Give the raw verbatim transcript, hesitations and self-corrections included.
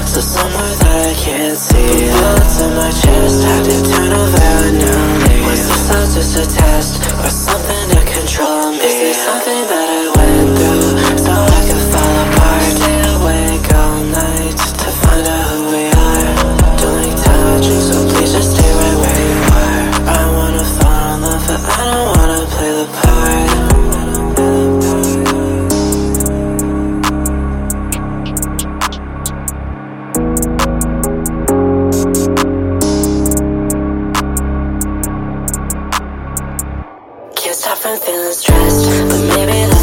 So somewhere that I can't see, bullets in my chest, had to turn over a new leaf. Was this all just a test, or something to control me? Is there something that I went through, so I could fall apart? Stay awake all night, to find out who we are. Don't like touching, so please just stay right where you are. I wanna fall in love, but I don't wanna play the part. Can't stop from feeling stressed, but maybe that's